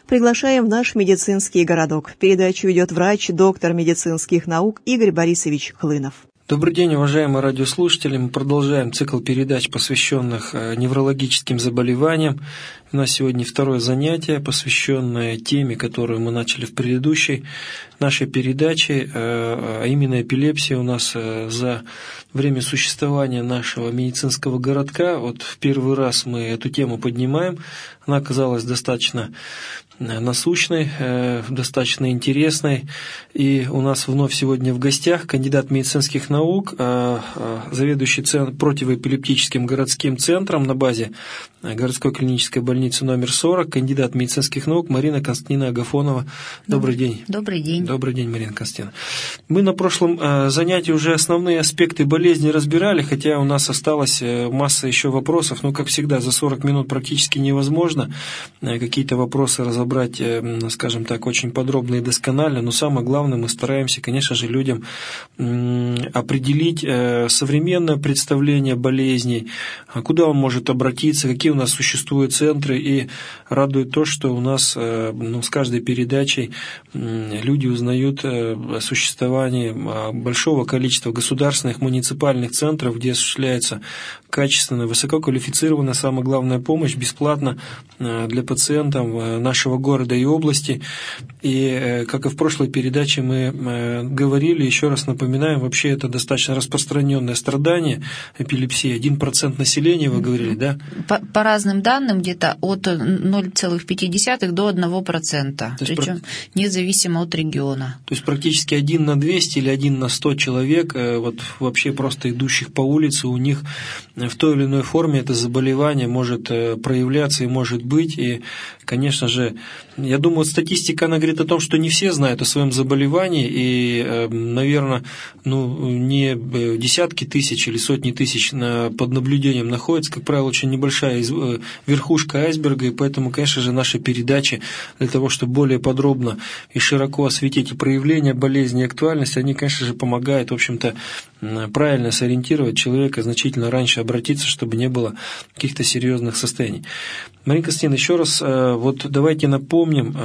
Приглашаем в наш медицинский городок. Передачу ведет врач, доктор медицинских наук Игорь Борисович Хлынов. Добрый день, уважаемые радиослушатели. Мы продолжаем цикл передач, посвященных неврологическим заболеваниям. У нас сегодня второе занятие, посвященное теме, которую мы начали в предыдущей нашей передаче, а именно эпилепсия. У нас за время существования нашего медицинского городка, вот в первый раз мы эту тему поднимаем. Она оказалась достаточно насущной, достаточно интересной. И у нас вновь сегодня в гостях кандидат медицинских наук, заведующий противоэпилептическим городским центром на базе городской клинической больницы номер 40, кандидат медицинских наук Марина Константиновна Агафонова. Добрый день. Добрый день. Добрый день, Марина Константиновна. Мы на прошлом занятии уже основные аспекты болезни разбирали, хотя у нас осталась масса еще вопросов, но, как всегда, за 40 минут практически невозможно какие-то вопросы разобрать, скажем так, очень подробно и досконально, но самое главное, мы стараемся, конечно же, людям определить современное представление болезней, куда он может обратиться, какие у нас существуют центры, и радует то, что у нас с каждой передачей люди узнают о существовании большого количества государственных муниципальных центров, где осуществляется качественная, высококвалифицированная, самая главная помощь бесплатно для пациентов нашего города и области. И, как и в прошлой передаче мы говорили, еще раз напоминаем, вообще это достаточно распространенное страдание, эпилепсия. 1% населения, вы говорили, да? По разным данным, где-то от 0,5 до 1%, причем независимо от региона. То есть практически 1 на 200 или 1 на 100 человек, вот вообще просто идущих по улице, у них в той или иной форме это заболевание может проявляться и может быть. И, конечно же, я думаю, статистика, она говорит о том, что не все знают о своем заболевании, и, наверное, не десятки тысяч или сотни тысяч под наблюдением находятся, как правило, очень небольшая верхушка айсберга, и поэтому, конечно же, наши передачи для того, чтобы более подробно и широко осветить и проявление болезни, и актуальность, они, конечно же, помогают, в общем-то, правильно сориентировать человека, значительно раньше обратиться, чтобы не было каких-то серьезных состояний. Марина Константиновна, еще раз, вот давайте напомним,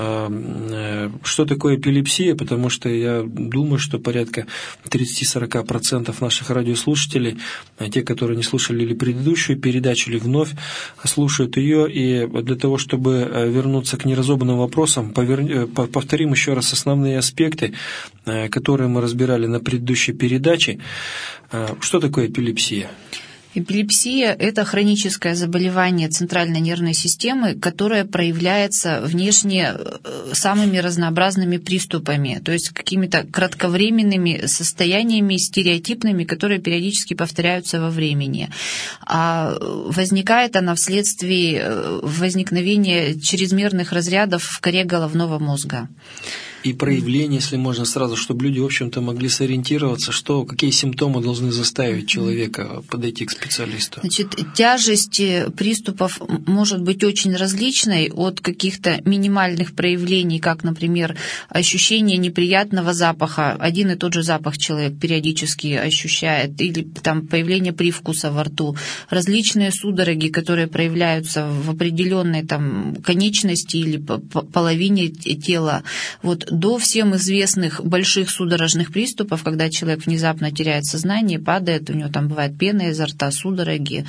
что такое эпилепсия, потому что я думаю, что порядка 30-40% наших радиослушателей, те, которые не слушали или предыдущую передачу, или вновь слушают ее, и для того, чтобы вернуться к неразобранным вопросам, повторим еще раз основные аспекты, которые мы разбирали на предыдущей передаче. Что такое эпилепсия? Эпилепсия – это хроническое заболевание центральной нервной системы, которое проявляется внешне самыми разнообразными приступами, то есть какими-то кратковременными состояниями стереотипными, которые периодически повторяются во времени. А возникает она вследствие возникновения чрезмерных разрядов в коре головного мозга. И проявление, если можно сразу, чтобы люди, в общем-то, могли сориентироваться, какие симптомы должны заставить человека подойти к специалисту. Значит, тяжесть приступов может быть очень различной, от каких-то минимальных проявлений, как, например, ощущение неприятного запаха, один и тот же запах человек периодически ощущает, или там появление привкуса во рту, различные судороги, которые проявляются в определенной там конечности или половине тела, до всем известных больших судорожных приступов, когда человек внезапно теряет сознание, падает, у него там бывает пена изо рта, судороги.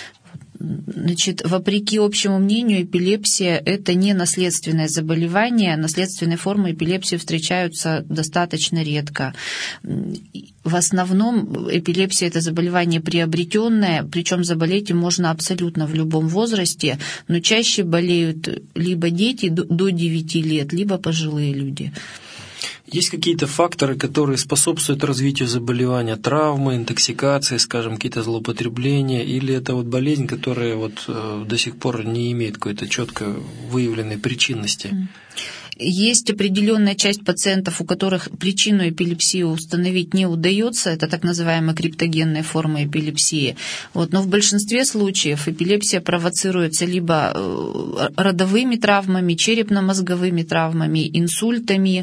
Значит, вопреки общему мнению, эпилепсия – это не наследственное заболевание. Наследственные формы эпилепсии встречаются достаточно редко. В основном эпилепсия – это заболевание приобретенное, причем заболеть им можно абсолютно в любом возрасте, но чаще болеют либо дети до 9 лет, либо пожилые люди. Есть какие-то факторы, которые способствуют развитию заболевания, травмы, интоксикации, скажем, какие-то злоупотребления, или это болезнь, которая до сих пор не имеет какой-то четко выявленной причинности? Есть определенная часть пациентов, у которых причину эпилепсии установить не удается, это так называемые криптогенные формы эпилепсии. Но в большинстве случаев эпилепсия провоцируется либо родовыми травмами, черепно-мозговыми травмами, инсультами,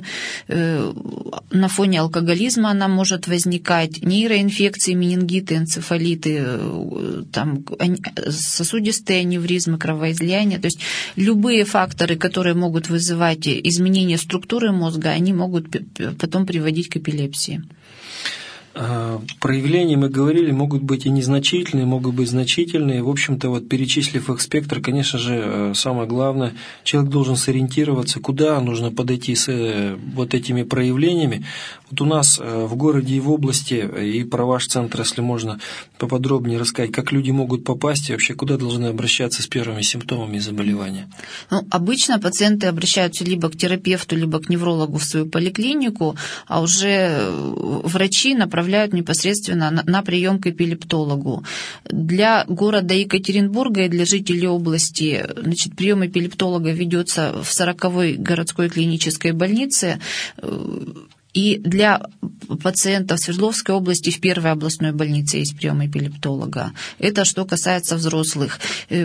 на фоне алкоголизма она может возникать, нейроинфекции, менингиты, энцефалиты, там, сосудистые аневризмы, кровоизлияния. То есть любые факторы, которые могут вызывать изменение структуры мозга, они могут потом приводить к эпилепсии. Проявления, мы говорили, могут быть и незначительные, могут быть значительные. В общем-то, перечислив их спектр, конечно же, самое главное, человек должен сориентироваться, куда нужно подойти с этими проявлениями. У нас в городе и в области, и про ваш центр, если можно поподробнее рассказать, как люди могут попасть и вообще куда должны обращаться с первыми симптомами заболевания? Обычно пациенты обращаются либо к терапевту, либо к неврологу в свою поликлинику, а уже врачи направляют непосредственно на прием к эпилептологу. Для города Екатеринбурга и для жителей области, прием эпилептолога ведется в 40-й городской клинической больнице. И для пациентов Свердловской области в первой областной больнице есть прием эпилептолога. Это что касается взрослых.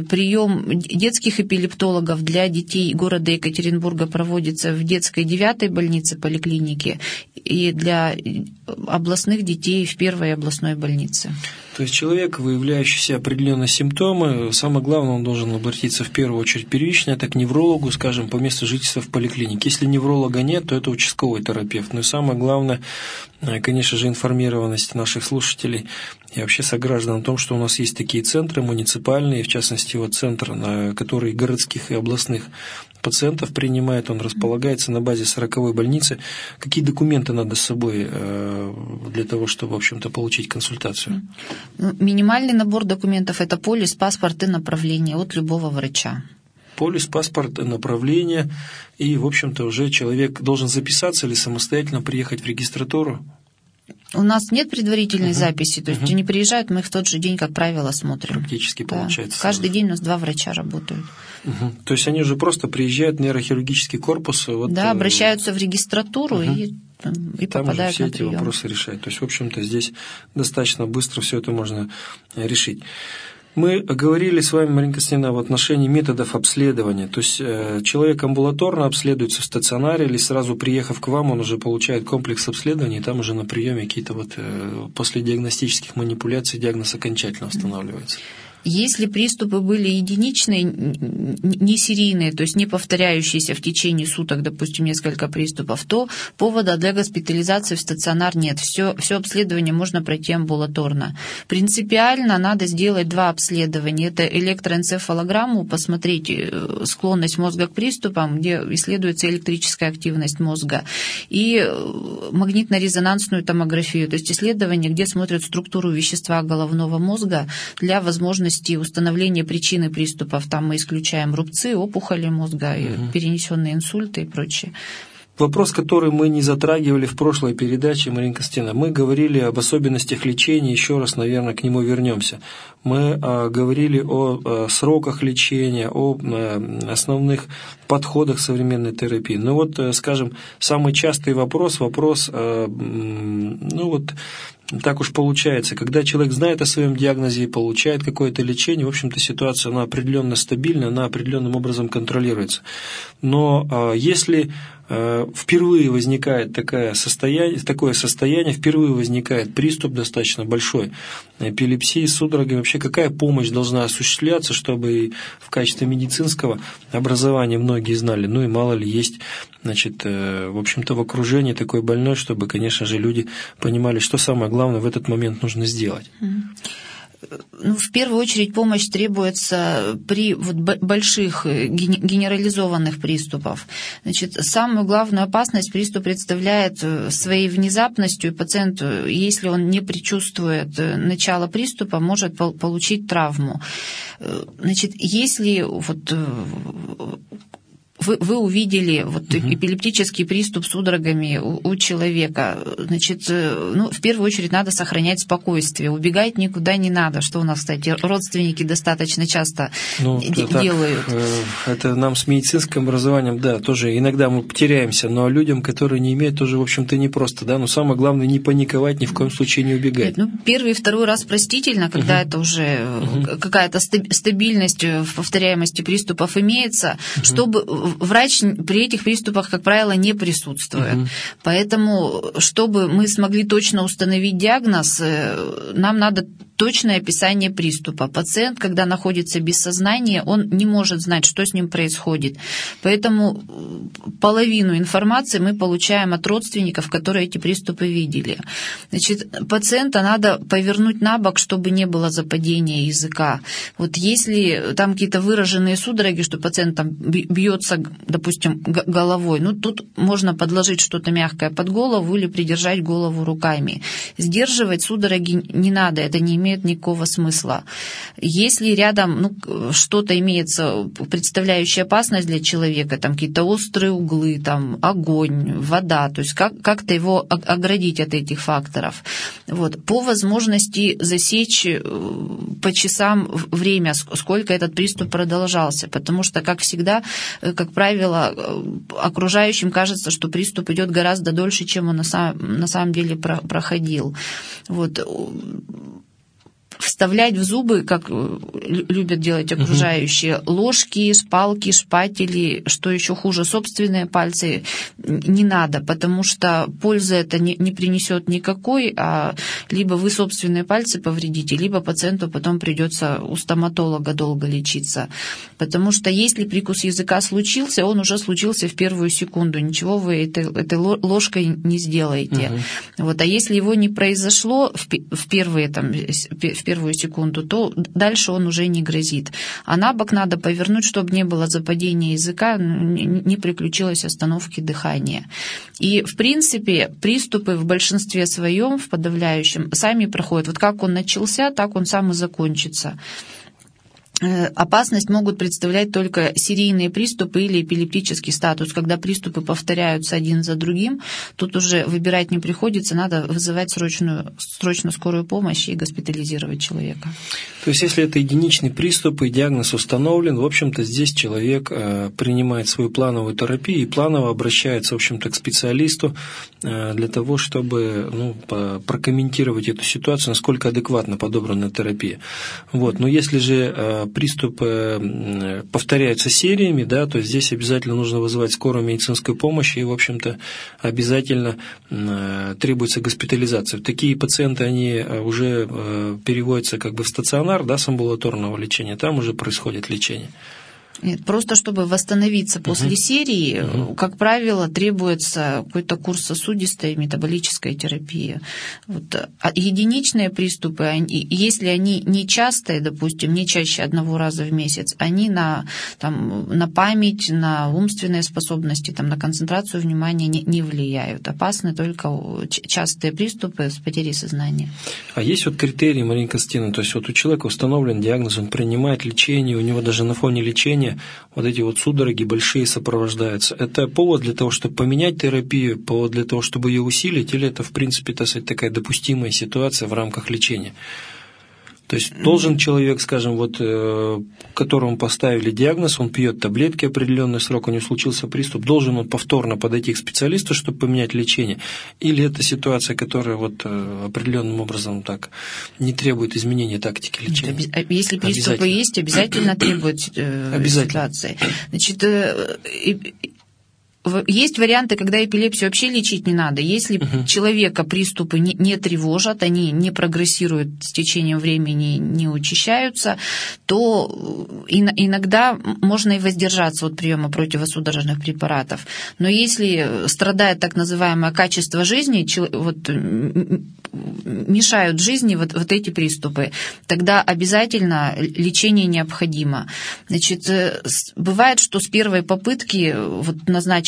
Прием детских эпилептологов для детей города Екатеринбурга проводится в детской 9-й больнице поликлиники и для областных детей в первой областной больнице. То есть человек, выявляющий определенные симптомы, самое главное, он должен обратиться в первую очередь первично, это к неврологу, скажем, по месту жительства в поликлинике. Если невролога нет, то это участковый терапевт. Ну и самое главное, конечно же, информированность наших слушателей и вообще сограждан о том, что у нас есть такие центры муниципальные, в частности, центр, который городских и областных пациентов принимает, он располагается на базе 40-й больницы. Какие документы надо с собой для того, чтобы, в общем-то, получить консультацию? Минимальный набор документов – это полис, паспорт и направление от любого врача. Полис, паспорт, направление, и, в общем-то, уже человек должен записаться или самостоятельно приехать в регистратуру? У нас нет предварительной записи, то есть они приезжают, мы их в тот же день, как правило, смотрим. Практически получается. Каждый день у нас 2 врача работают. То есть они уже просто приезжают в нейрохирургический корпус? Обращаются в регистратуру и там попадают уже все на эти прием. вопросы решают. То есть, в общем-то, здесь достаточно быстро все это можно решить. Мы говорили с вами, Марина Константиновна, в отношении методов обследования. То есть человек амбулаторно обследуется в стационаре или сразу приехав к вам, он уже получает комплекс обследований, и там уже на приеме какие-то после диагностических манипуляций диагноз окончательно устанавливается. Если приступы были единичные, не серийные, то есть не повторяющиеся в течение суток, допустим, несколько приступов, то повода для госпитализации в стационар нет. Все обследование можно пройти амбулаторно. Принципиально надо сделать 2 обследования. Это электроэнцефалограмму, посмотреть склонность мозга к приступам, где исследуется электрическая активность мозга, и магнитно-резонансную томографию, то есть исследование, где смотрят структуру вещества головного мозга для возможности установления причины приступов. Там мы исключаем рубцы, опухоли мозга, перенесенные инсульты и прочее. Вопрос, который мы не затрагивали в прошлой передаче, Марина Константиновна, мы говорили об особенностях лечения, еще раз, наверное, к нему вернемся. Мы говорили о сроках лечения, о основных подходах современной терапии. Скажем, самый частый вопрос, так уж получается, когда человек знает о своем диагнозе и получает какое-то лечение, в общем-то, ситуация, она определенно стабильна, она определенным образом контролируется. Но если впервые возникает такое состояние, впервые возникает приступ достаточно большой эпилепсии с судорогами, вообще какая помощь должна осуществляться, чтобы в качестве медицинского образования многие знали, и мало ли есть, в общем-то, в окружении такой больной, чтобы, конечно же, люди понимали, что самое главное в этот момент нужно сделать. В первую очередь помощь требуется при больших генерализованных приступах. Самую главную опасность приступ представляет своей внезапностью, и пациент, если он не предчувствует начала приступа, может получить травму. Если вы увидели эпилептический приступ с судорогами у человека. Значит, в первую очередь надо сохранять спокойствие. Убегать никуда не надо, что у нас, кстати, родственники достаточно часто делают. Это нам с медицинским образованием, да, тоже иногда мы потеряемся, но людям, которые не имеют, тоже, в общем-то, непросто, да, но самое главное не паниковать, ни в коем случае не убегать. Первый и второй раз простительно, когда это уже какая-то стабильность в повторяемости приступов имеется, чтобы врач при этих приступах, как правило, не присутствует. Поэтому, чтобы мы смогли точно установить диагноз, нам надо точное описание приступа. Пациент, когда находится без сознания, он не может знать, что с ним происходит. Поэтому половину информации мы получаем от родственников, которые эти приступы видели. Значит, пациента надо повернуть на бок, чтобы не было западения языка. Вот если там какие-то выраженные судороги, что пациент там бьется, допустим, головой, тут можно подложить что-то мягкое под голову или придержать голову руками. Сдерживать судороги не надо, это не имеет никакого смысла. Если рядом что-то имеется, представляющее опасность для человека, там какие-то острые углы, там огонь, вода, то есть как-то его оградить от этих факторов. По возможности засечь по часам время, сколько этот приступ продолжался, потому что, как всегда, как правило, окружающим кажется, что приступ идет гораздо дольше, чем он на самом деле проходил. Вставлять в зубы, как любят делать окружающие, ложки, шпалки, шпатели, что еще хуже, собственные пальцы не надо, потому что пользы это не принесет никакой, а либо вы собственные пальцы повредите, либо пациенту потом придется у стоматолога долго лечиться. Потому что если прикус языка случился, он уже случился в первую секунду, ничего вы этой ложкой не сделаете. А если его не произошло в первую секунду, то дальше он уже не грозит. А на бок надо повернуть, чтобы не было западения языка, не приключилось остановки дыхания. И, в принципе, приступы в большинстве своем, в подавляющем, сами проходят. Как он начался, так он сам и закончится. Опасность могут представлять только серийные приступы или эпилептический статус. Когда приступы повторяются один за другим, тут уже выбирать не приходится, надо вызывать срочно скорую помощь и госпитализировать человека. То есть, если это единичный приступ и диагноз установлен, в общем-то, здесь человек принимает свою плановую терапию и планово обращается, в общем-то, к специалисту для того, чтобы прокомментировать эту ситуацию, насколько адекватно подобрана терапия. Но если же приступы повторяются сериями, да, то здесь обязательно нужно вызывать скорую медицинскую помощь и, в общем-то, обязательно требуется госпитализация. Такие пациенты, они уже переводятся в стационар, да, с амбулаторного лечения, там уже происходит лечение. Нет, просто чтобы восстановиться после серии, как правило, требуется какой-то курс сосудистой метаболической терапии. Единичные приступы, если они не частые, допустим, не чаще одного раза в месяц, они на память, на умственные способности, на концентрацию внимания не влияют. Опасны только частые приступы с потерей сознания. А есть критерии, Марина Константиновна, то есть у человека установлен диагноз, он принимает лечение, у него даже на фоне лечения эти судороги большие сопровождаются. Это повод для того, чтобы поменять терапию, повод для того, чтобы ее усилить, или это, в принципе, такая допустимая ситуация в рамках лечения? То есть должен человек, скажем, которому поставили диагноз, он пьет таблетки определенный срок, у него случился приступ, должен он повторно подойти к специалисту, чтобы поменять лечение? Или это ситуация, которая определенным образом не требует изменения тактики лечения? Если приступы есть, обязательно требует ситуации. Значит, есть варианты, когда эпилепсию вообще лечить не надо. Если человека приступы не тревожат, они не прогрессируют с течением времени, не учащаются, то иногда можно и воздержаться от приема противосудорожных препаратов. Но если страдает так называемое качество жизни, мешают жизни эти приступы, тогда обязательно лечение необходимо. Значит, бывает, что с первой попытки назначенной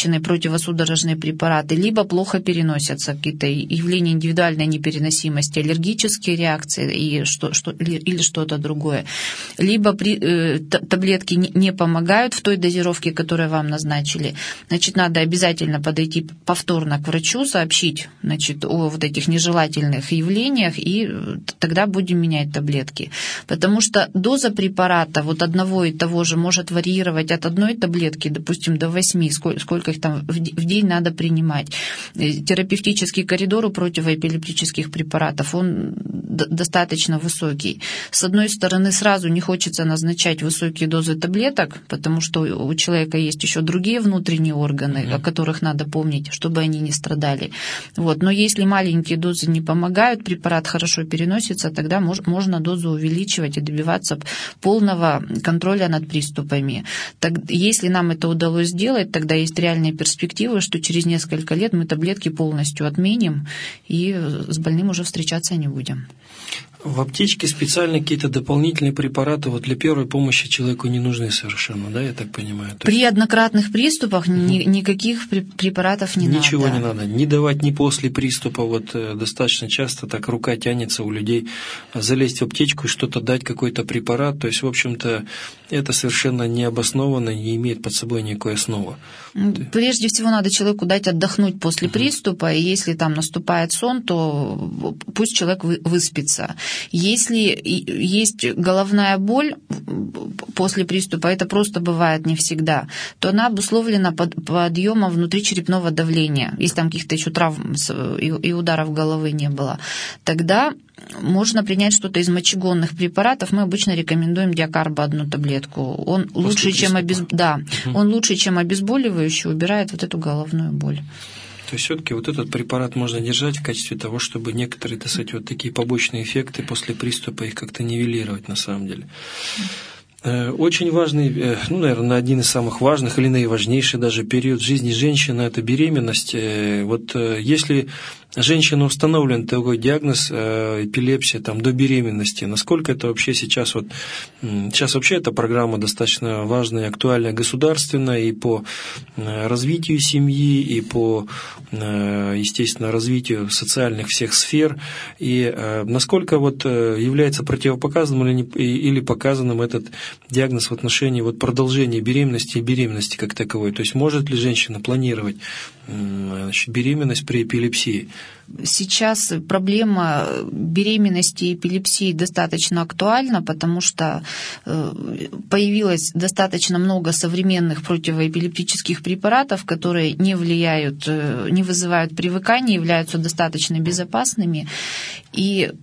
назначенные противосудорожные препараты, либо плохо переносятся, какие-то явления индивидуальной непереносимости, аллергические реакции или что-то другое. Либо таблетки не помогают в той дозировке, которую вам назначили. Значит, надо обязательно подойти повторно к врачу, сообщить, значит, о вот этих нежелательных явлениях, и тогда будем менять таблетки. Потому что доза препарата вот одного и того же может варьировать от одной таблетки, допустим, до 8, сколько их там в день надо принимать. Терапевтический коридор у противоэпилептических препаратов, он достаточно высокий. С одной стороны, сразу не хочется назначать высокие дозы таблеток, потому что у человека есть еще другие внутренние органы, о которых надо помнить, чтобы они не страдали. Вот. Но если маленькие дозы не помогают, препарат хорошо переносится, тогда можно дозу увеличивать и добиваться полного контроля над приступами. Если нам это удалось сделать, тогда есть реальные перспективы, что через несколько лет мы таблетки полностью отменим и с больным уже встречаться не будем. В аптечке специально какие-то дополнительные препараты вот для первой помощи человеку не нужны совершенно, да, я так понимаю? При однократных приступах никаких препаратов не надо. Ничего не надо, не давать ни после приступа, вот достаточно часто так рука тянется у людей залезть в аптечку и что-то дать, какой-то препарат, то есть, в общем-то, это совершенно необоснованно, не имеет под собой никакой основы. Прежде всего надо человеку дать отдохнуть после приступа, и если там наступает сон, то пусть человек выспится. Если есть головная боль после приступа, это просто бывает не всегда, то она обусловлена подъемом внутричерепного давления, если там каких-то еще травм и ударов головы не было, тогда можно принять что-то из мочегонных препаратов. Мы обычно рекомендуем диакарба одну таблетку. Он лучше, чем обезболивающий, убирает вот эту головную боль. То есть все-таки вот этот препарат можно держать в качестве того, чтобы некоторые, так сказать, вот такие побочные эффекты после приступа их как-то нивелировать на самом деле. Очень важный, наверное, один из самых важных или наиважнейший даже период в жизни женщины – это беременность. Вот если женщина установлен такой диагноз эпилепсия там, до беременности, насколько это вообще сейчас вообще эта программа достаточно важная и актуальная государственная и по развитию семьи, и по, естественно, развитию социальных всех сфер, и насколько вот является противопоказанным или показанным этот диагноз в отношении вот продолжения беременности и беременности как таковой, то есть может ли женщина планировать беременность при эпилепсии? Сейчас проблема беременности и эпилепсии достаточно актуальна, потому что появилось достаточно много современных противоэпилептических препаратов, которые не влияют, не вызывают привыкания, являются достаточно безопасными. И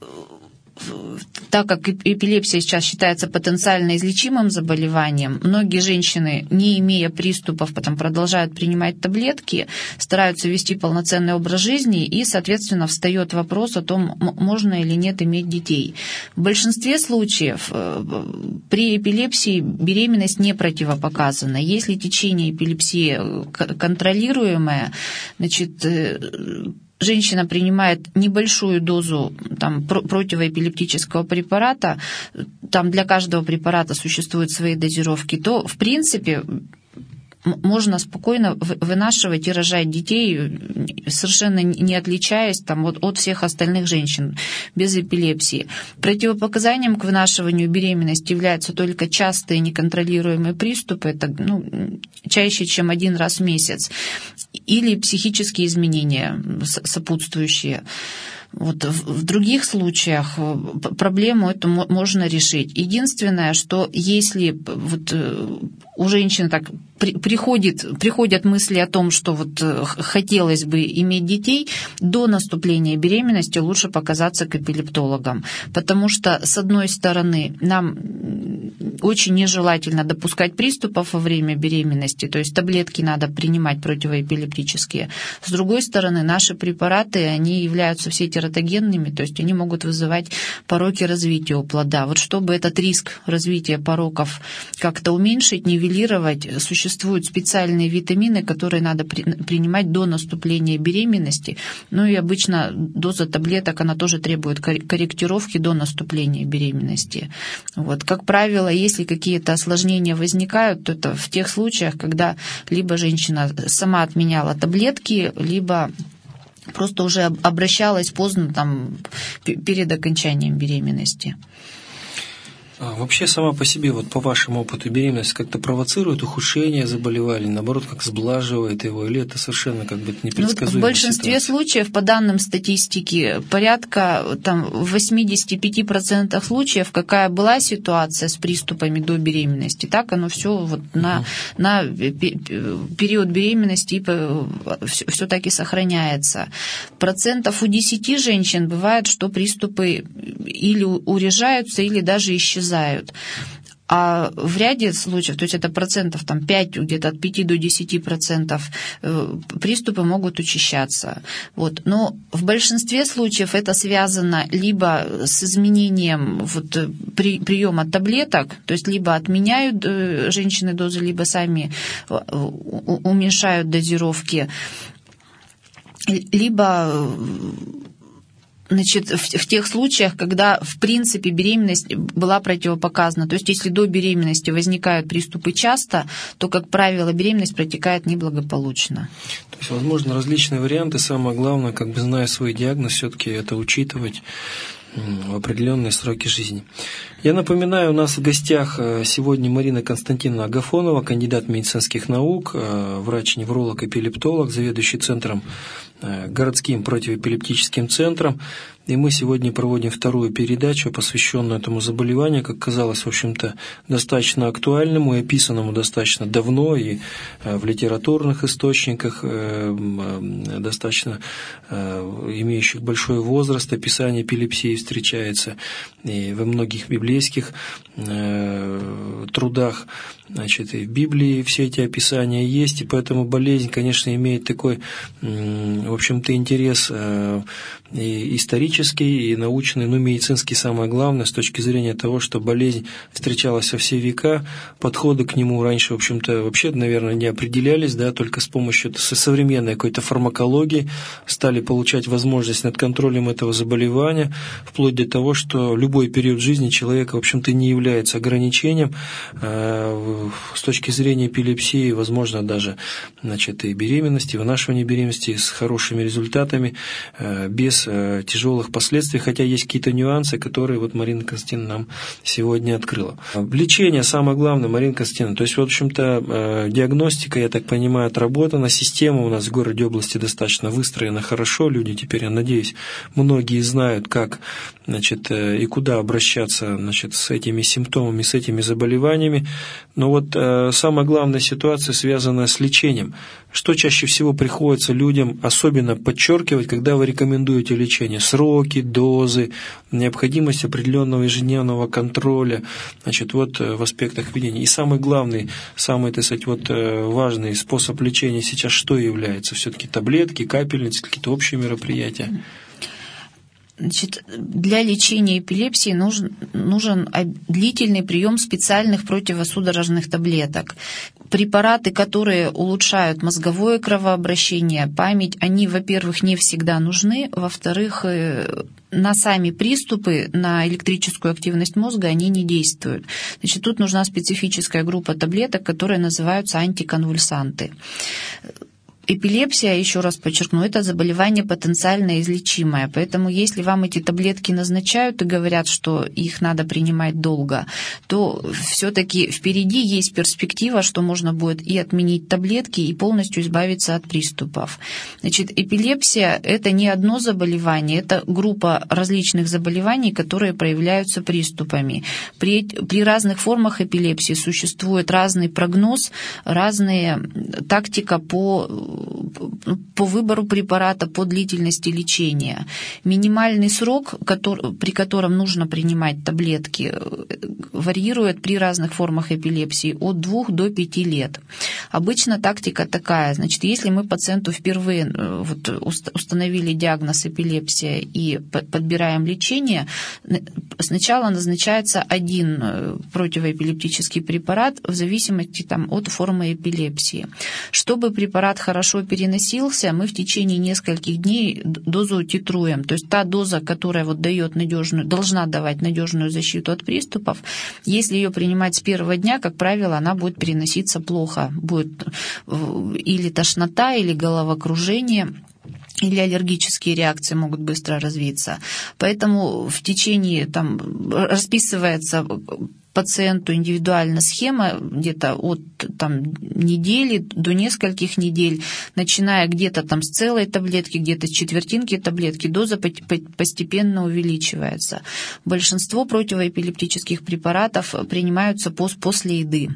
так как эпилепсия сейчас считается потенциально излечимым заболеванием, многие женщины, не имея приступов, потом продолжают принимать таблетки, стараются вести полноценный образ жизни, и, соответственно, встает вопрос о том, можно или нет иметь детей. В большинстве случаев при эпилепсии беременность не противопоказана. Если течение эпилепсии контролируемое, значит, женщина принимает небольшую дозу там, противоэпилептического препарата, там для каждого препарата существуют свои дозировки, то, в принципе, можно спокойно вынашивать и рожать детей, совершенно не отличаясь там, от всех остальных женщин без эпилепсии. Противопоказанием к вынашиванию беременности являются только частые неконтролируемые приступы, это чаще, чем один раз в месяц, или психические изменения сопутствующие. Вот в других случаях проблему эту можно решить. Единственное, что если вот у женщины так приходят мысли о том, что вот хотелось бы иметь детей, до наступления беременности лучше показаться к эпилептологам. Потому что, с одной стороны, нам очень нежелательно допускать приступов во время беременности, то есть таблетки надо принимать противоэпилептические. С другой стороны, наши препараты, они являются все тератогенными, то есть они могут вызывать пороки развития у плода. Вот чтобы этот риск развития пороков как-то уменьшить, нивелировать, существуют специальные витамины, которые надо принимать до наступления беременности. Ну и обычно доза таблеток, она тоже требует корректировки до наступления беременности. Вот. Как правило, если какие-то осложнения возникают, то это в тех случаях, когда либо женщина сама отменяла таблетки, либо просто уже обращалась поздно, перед окончанием беременности. Вообще сама по себе, вот по вашему опыту, беременность как-то провоцирует ухудшение заболевания, наоборот, как сглаживает его, или это совершенно непредсказуемая в большинстве случаев, по данным статистики, порядка в 85% случаев, какая была ситуация с приступами до беременности, так оно все на период беременности все так и сохраняется. Процентов у 10 женщин бывает, что приступы или урежаются, или даже исчезают. А в ряде случаев, то есть это процентов 5, где-то от 5 до 10% приступы могут учащаться. Вот. Но в большинстве случаев это связано либо с изменением приема таблеток, то есть либо отменяют женщины дозы, либо сами уменьшают дозировки, либо в тех случаях, когда, в принципе, беременность была противопоказана. То есть, если до беременности возникают приступы часто, то, как правило, беременность протекает неблагополучно. То есть, возможно, различные варианты. Самое главное, зная свой диагноз, все-таки это учитывать в определенные сроки жизни. Я напоминаю, у нас в гостях сегодня Марина Константиновна Агафонова, кандидат медицинских наук, врач-невролог, эпилептолог, заведующий центром городским противоэпилептическим центром. И мы сегодня проводим вторую передачу, посвященную этому заболеванию, как казалось, в общем-то, достаточно актуальному и описанному достаточно давно и в литературных источниках, достаточно имеющих большой возраст. Описание эпилепсии встречается и во многих библейских трудах. И в Библии все эти описания есть, и поэтому болезнь, конечно, имеет такой, в общем-то, интерес и исторический, и научный, медицинский, самое главное, с точки зрения того, что болезнь встречалась во все века, подходы к нему раньше, в общем-то, вообще, наверное, не определялись, только с помощью современной какой-то фармакологии стали получать возможность над контролем этого заболевания, вплоть до того, что любой период жизни человека, в общем-то, не является ограничением. С точки зрения эпилепсии, возможно, даже и беременности, вынашивание беременности с хорошими результатами, без тяжелых последствий, хотя есть какие-то нюансы, которые Марина Константиновна нам сегодня открыла. Лечение самое главное, Марина Константиновна, то есть, в общем-то, диагностика, я так понимаю, отработана, система у нас в городе, области достаточно выстроена хорошо, люди теперь, я надеюсь, многие знают, как и куда обращаться с этими симптомами, с этими заболеваниями. Но самая главная ситуация, связанная с лечением. Что чаще всего приходится людям особенно подчеркивать, когда вы рекомендуете лечение? Сроки, дозы, необходимость определенного ежедневного контроля, в аспектах ведения. И самый главный, самый, важный способ лечения сейчас что является? Все-таки таблетки, капельницы, какие-то общие мероприятия? Для лечения эпилепсии нужен длительный прием специальных противосудорожных таблеток. Препараты, которые улучшают мозговое кровообращение, память, они, во-первых, не всегда нужны, во-вторых, на сами приступы, на электрическую активность мозга они не действуют. Тут нужна специфическая группа таблеток, которые называются антиконвульсанты. Эпилепсия, еще раз подчеркну, это заболевание потенциально излечимое, поэтому если вам эти таблетки назначают и говорят, что их надо принимать долго, то все-таки впереди есть перспектива, что можно будет и отменить таблетки, и полностью избавиться от приступов. Эпилепсия – это не одно заболевание, это группа различных заболеваний, которые проявляются приступами. При разных формах эпилепсии существует разный прогноз, разная тактика по выбору препарата, по длительности лечения. Минимальный срок, при котором нужно принимать таблетки, варьирует при разных формах эпилепсии от 2 до 5 лет. Обычно тактика такая, значит, если мы пациенту впервые установили диагноз эпилепсия и подбираем лечение, сначала назначается один противоэпилептический препарат в зависимости от формы эпилепсии. Чтобы препарат хорошо переносился, мы в течение нескольких дней дозу титруем. То есть та доза, которая должна давать надежную защиту от приступов, если ее принимать с первого дня, как правило, она будет переноситься плохо. Будет или тошнота, или головокружение, или аллергические реакции могут быстро развиться. Поэтому в течение, расписывается пациенту индивидуально схема где-то от недели до нескольких недель, начиная где-то с целой таблетки, где-то с четвертинки таблетки, доза постепенно увеличивается. Большинство противоэпилептических препаратов принимаются после еды.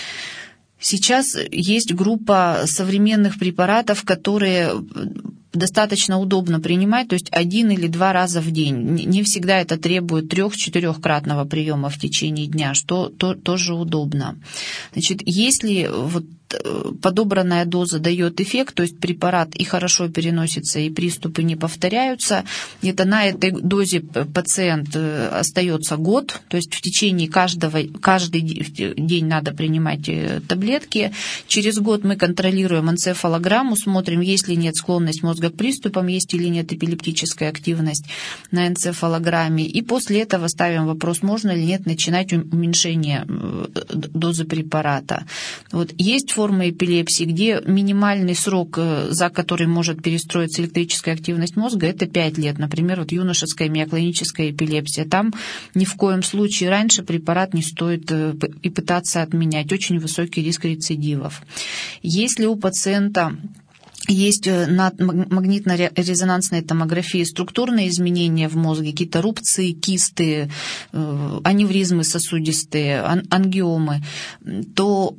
Сейчас есть группа современных препаратов, которые достаточно удобно принимать, то есть 1 или 2 раза в день. Не всегда это требует 3-4-кратного приема в течение дня, что тоже удобно. Значит, если подобранная доза дает эффект, то есть препарат и хорошо переносится, и приступы не повторяются, это на этой дозе пациент остается год, то есть в течение каждый день надо принимать таблетки. Через год мы контролируем энцефалограмму, смотрим, есть ли нет склонность мозга к приступам, есть или нет эпилептическая активность на энцефалограмме, и после этого ставим вопрос, можно ли нет начинать уменьшение дозы препарата. Есть формы эпилепсии, где минимальный срок, за который может перестроиться электрическая активность мозга, это 5 лет. Например, юношеская миоклоническая эпилепсия. Там ни в коем случае раньше препарат не стоит и пытаться отменять. Очень высокий риск рецидивов. Если у пациента есть на магнитно-резонансной томографии структурные изменения в мозге, какие-то рубцы, кисты, аневризмы сосудистые, ангиомы, то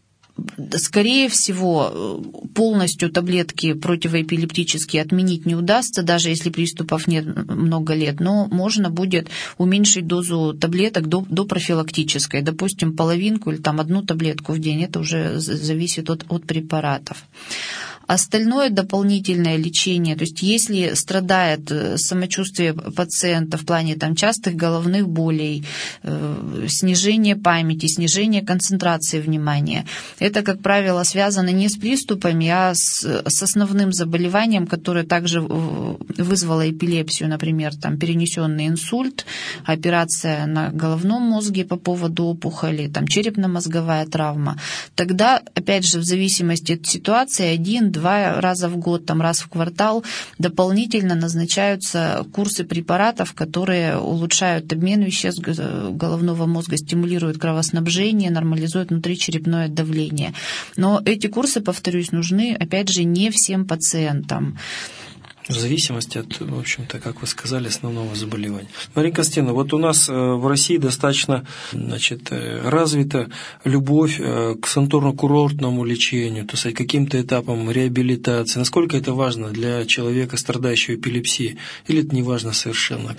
скорее всего, полностью таблетки противоэпилептические отменить не удастся, даже если приступов нет много лет, но можно будет уменьшить дозу таблеток до профилактической, допустим, половинку или 1 таблетку в день, это уже зависит от препаратов. Остальное дополнительное лечение, то есть если страдает самочувствие пациента в плане частых головных болей, снижение памяти, снижение концентрации внимания, это, как правило, связано не с приступами, а с основным заболеванием, которое также вызвало эпилепсию, например, перенесенный инсульт, операция на головном мозге по поводу опухоли, черепно-мозговая травма. Тогда, опять же, в зависимости от ситуации, 1-2 раза в год, раз в квартал дополнительно назначаются курсы препаратов, которые улучшают обмен веществ головного мозга, стимулируют кровоснабжение, нормализуют внутричерепное давление. Но эти курсы, повторюсь, нужны, опять же, не всем пациентам. В зависимости от, в общем-то, как вы сказали, основного заболевания. Мария Константиновна, у нас в России достаточно развита любовь к санаторно-курортному лечению, то есть каким-то этапам реабилитации. Насколько это важно для человека, страдающего эпилепсией? Или это не важно совершенно?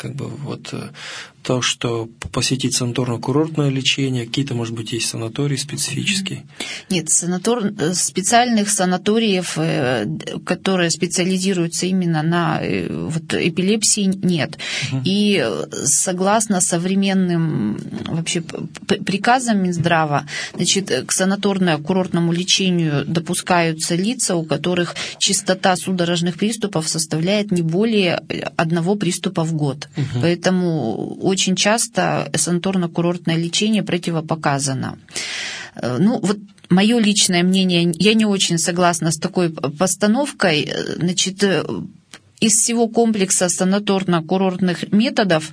То, что посетить санаторно-курортное лечение, какие-то, может быть, есть санатории специфические? Нет, специальных санаториев, которые специализируются именно на эпилепсии, нет. И согласно современным вообще приказам Минздрава, к санаторно-курортному лечению допускаются лица, у которых частота судорожных приступов составляет не более 1 приступа в год. Поэтому очень часто санаторно-курортное лечение противопоказано. Мое личное мнение, я не очень согласна с такой постановкой. Из всего комплекса санаторно-курортных методов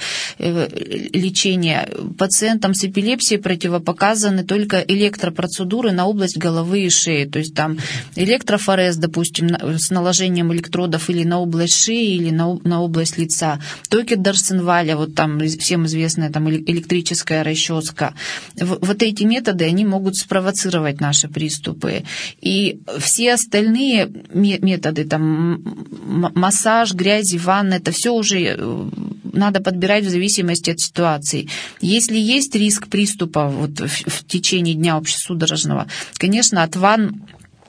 лечения пациентам с эпилепсией противопоказаны только электропроцедуры на область головы и шеи. То есть электрофорез, допустим, с наложением электродов или на область шеи, или на область лица. Токет Дарсенваля, всем известная электрическая расческа. Эти методы, они могут спровоцировать наши приступы. И все остальные методы, массаж, грязи, ванны, это все уже надо подбирать в зависимости от ситуации. Если есть риск приступа вот в течение дня общесудорожного, конечно, от ванн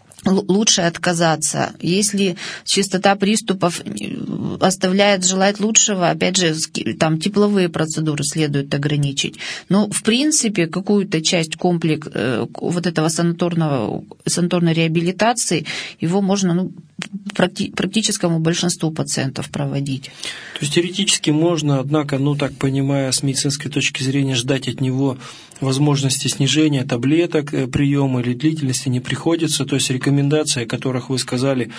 лучше отказаться. Если частота приступов оставляет желать лучшего, опять же, там тепловые процедуры следует ограничить. Но, в принципе, какую-то часть комплекса вот этого санаторной реабилитации, его можно практическому большинству пациентов проводить. То есть теоретически можно, однако, так понимая, с медицинской точки зрения, ждать от него возможности снижения таблеток, приема или длительности не приходится. То есть рекомендации, о которых вы сказали,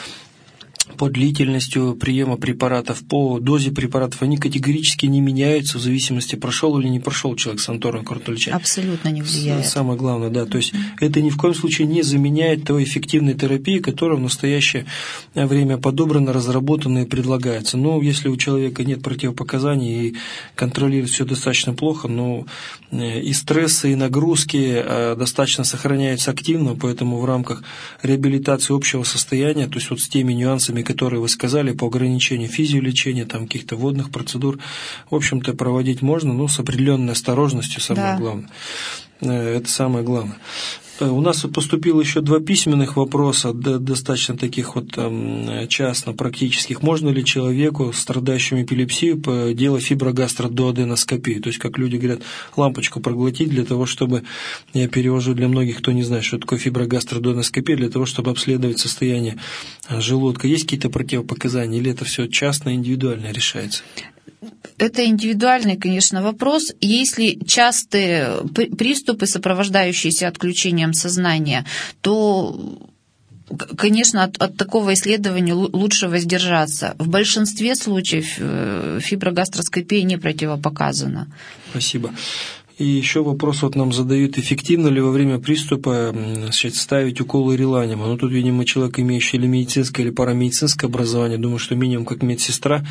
по длительностью приема препаратов, по дозе препаратов, они категорически не меняются в зависимости, прошел или не прошел человек санаторное курортное лечение. Абсолютно не влияет. Самое главное, да. То есть это ни в коем случае не заменяет той эффективной терапии, которая в настоящее время подобрана, разработана и предлагается. Но если у человека нет противопоказаний и контролирует все достаточно плохо, но и стрессы, и нагрузки достаточно сохраняются активно, поэтому в рамках реабилитации общего состояния, то есть вот с теми нюансами, которые вы сказали, по ограничению физиолечения, там каких-то водных процедур, в общем-то, проводить можно, но с определенной осторожностью, самое главное. Это самое главное. У нас поступило еще 2 письменных вопроса, достаточно таких вот частно практических. Можно ли человеку, страдающему эпилепсией, делать фиброгастродуоденоскопию? То есть, как люди говорят, лампочку проглотить для того, чтобы, я перевожу для многих, кто не знает, что такое фиброгастродуоденоскопия, для того, чтобы обследовать состояние желудка. Есть какие-то противопоказания или это все частно, индивидуально решается? Это индивидуальный, конечно, вопрос. Если частые приступы, сопровождающиеся отключением сознания, то, конечно, от такого исследования лучше воздержаться. В большинстве случаев фиброгастроскопия не противопоказана. Спасибо. И еще вопрос вот нам задают, эффективно ли во время приступа ставить уколы реланиума. Ну, тут, видимо, человек, имеющий или медицинское, или парамедицинское образование, думаю, что минимум как медсестра,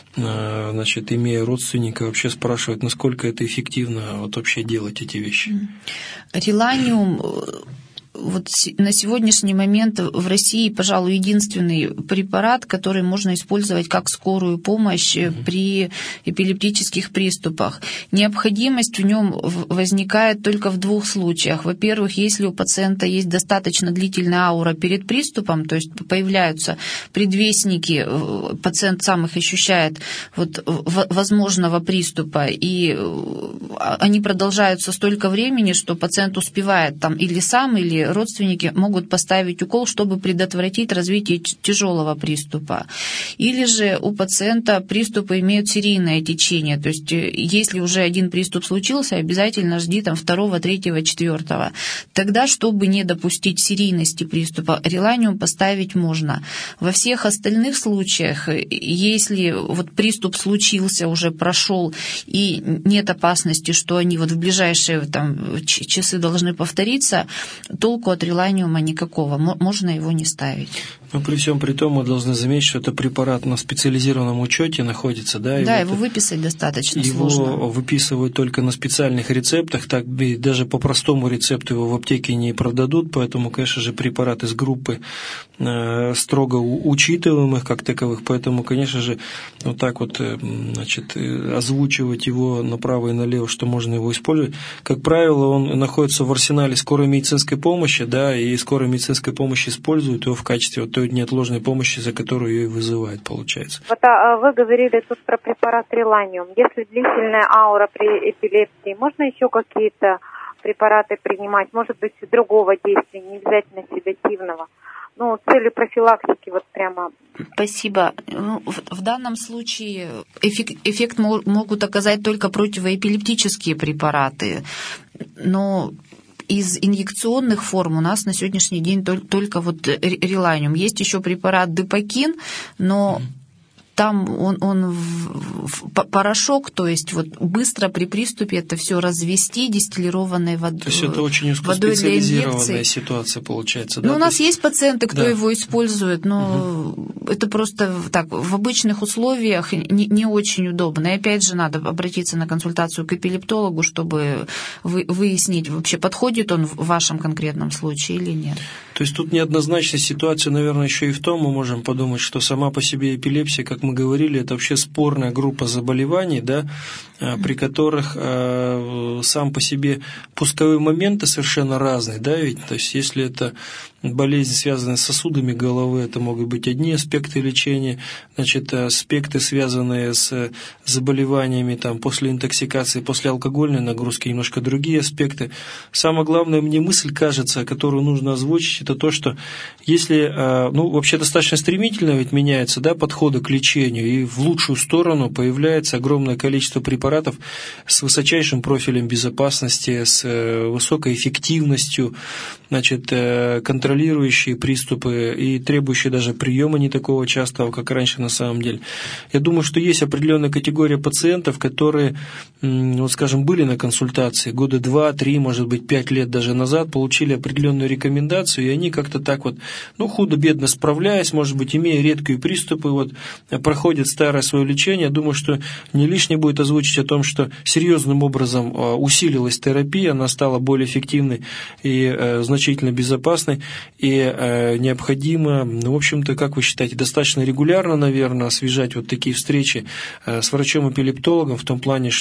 имея родственника, вообще спрашивает, насколько это эффективно вот вообще делать эти вещи. Реланиум... Вот на сегодняшний момент в России, пожалуй, единственный препарат, который можно использовать как скорую помощь при эпилептических приступах. Необходимость в нем возникает только в 2 случаях. Во-первых, если у пациента есть достаточно длительная аура перед приступом, то есть появляются предвестники, пациент сам их ощущает, возможного приступа, и они продолжаются столько времени, что пациент успевает там или сам, или родственники могут поставить укол, чтобы предотвратить развитие тяжелого приступа. Или же у пациента приступы имеют серийное течение, то есть если уже один приступ случился, обязательно жди там 2, 3, 4. Тогда, чтобы не допустить серийности приступа, реланиум поставить можно. Во всех остальных случаях, если приступ случился, уже прошел, и нет опасности, что они в ближайшие часы должны повториться, толку от реланиума никакого, можно его не ставить. Но при всем при том мы должны заметить, что это препарат на специализированном учете находится, да? Да, его выписать достаточно сложно. Его выписывают только на специальных рецептах, так даже по простому рецепту его в аптеке не продадут, поэтому, конечно же, препарат из группы строго учитываемых как таковых, поэтому, конечно же, озвучивать его направо и налево, что можно его использовать. Как правило, он находится в арсенале скорой медицинской помощи, да, и скорой медицинской помощи используют его в качестве той неотложной помощи, за которую ее и вызывает, получается. Вы говорили тут про препарат реланиум. Если длительная аура при эпилепсии, можно еще какие-то препараты принимать? Может быть, другого действия, не обязательно седативного? С целью профилактики прямо. Спасибо. В данном случае эффект могут оказать только противоэпилептические препараты, но из инъекционных форм у нас на сегодняшний день только реланиум. Есть еще препарат депокин, но там он порошок, то есть быстро при приступе это все развести дистиллированной водой. То есть это очень узкоспециализированная ситуация получается, да? У нас есть пациенты, кто его использует, но это просто так, в обычных условиях не очень удобно. И опять же надо обратиться на консультацию к эпилептологу, чтобы выяснить, вообще подходит он в вашем конкретном случае или нет. То есть тут неоднозначная ситуация, наверное, еще и в том, мы можем подумать, что сама по себе эпилепсия, как мы говорили, это вообще спорная группа заболеваний, да, при которых сам по себе пусковые моменты совершенно разные, да, ведь, то есть если это болезнь, связанная с сосудами головы, это могут быть одни аспекты лечения, значит, аспекты, связанные с заболеваниями там, после интоксикации, после алкогольной нагрузки, немножко другие аспекты. Самая главная мне мысль, кажется, которую нужно озвучить, это то, что если, вообще достаточно стремительно ведь меняются, да, подходы к лечению, и в лучшую сторону появляется огромное количество препаратов с высочайшим профилем безопасности, с высокой эффективностью, значит, контролирующие приступы и требующие даже приема не такого частого, как раньше на самом деле. Я думаю, что есть определенная категория пациентов, которые, вот скажем, были на консультации года 2-3, может быть, 5 лет даже назад, получили определенную рекомендацию, и они как-то так вот, худо-бедно справляясь, может быть, имея редкие приступы, вот, проходят старое свое лечение. Я думаю, что не лишне будет озвучить о том, что серьезным образом усилилась терапия, она стала более эффективной и значительно безопасной, и необходимо, в общем-то, как вы считаете, достаточно регулярно, наверное, освежать вот такие встречи с врачом-эпилептологом в том плане,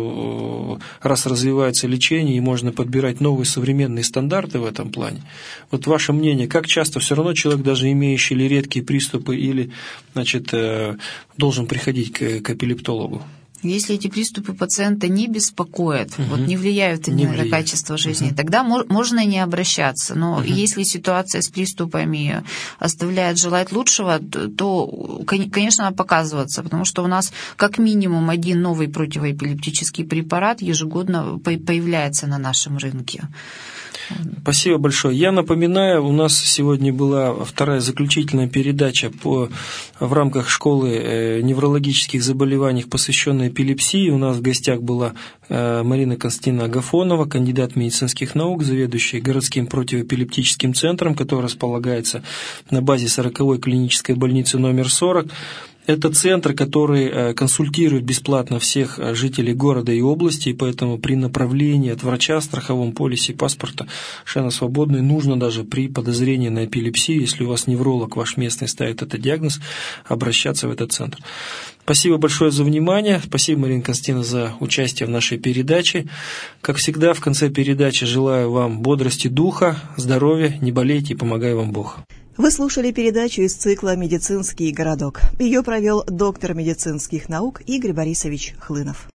что раз развивается лечение и можно подбирать новые современные стандарты в этом плане. Вот ваше мнение, как часто все равно человек, даже имеющий или редкие приступы, или, значит, должен приходить к эпилептологу? Если эти приступы пациента не беспокоят, не влияют на качество жизни, тогда можно не обращаться. Но если ситуация с приступами оставляет желать лучшего, то, конечно, надо показываться, потому что у нас как минимум один новый противоэпилептический препарат ежегодно появляется на нашем рынке. Спасибо большое. Я напоминаю, у нас сегодня была вторая заключительная передача в рамках школы неврологических заболеваний, посвященной эпилепсии. У нас в гостях была Марина Константиновна Агафонова, кандидат медицинских наук, заведующая городским противоэпилептическим центром, который располагается на базе 40-й клинической больницы номер 40. Это центр, который консультирует бесплатно всех жителей города и области, и поэтому при направлении от врача, страховом полисе, паспорта совершенно свободно, и нужно даже при подозрении на эпилепсию, если у вас невролог ваш местный ставит этот диагноз, обращаться в этот центр. Спасибо большое за внимание, спасибо, Марина Константиновна, за участие в нашей передаче. Как всегда, в конце передачи желаю вам бодрости духа, здоровья, не болейте и помогай вам Бог. Вы слушали передачу из цикла «Медицинский городок». Ее провел доктор медицинских наук Игорь Борисович Хлынов.